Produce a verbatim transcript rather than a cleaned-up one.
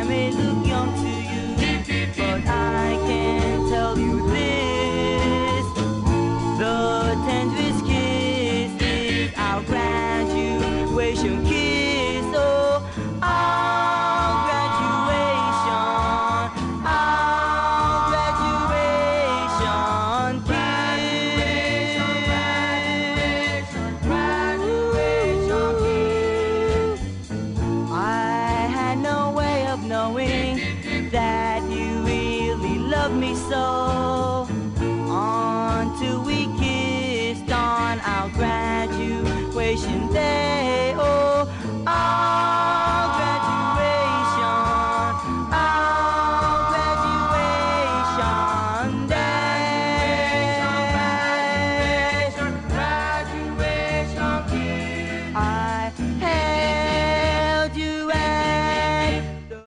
may look young to you, but I can tell you this: the tenderest kiss is our graduation kiss. Oh, our graduation, our graduation kiss. Graduation, graduation kiss. I had no way of knowing that you really love me so.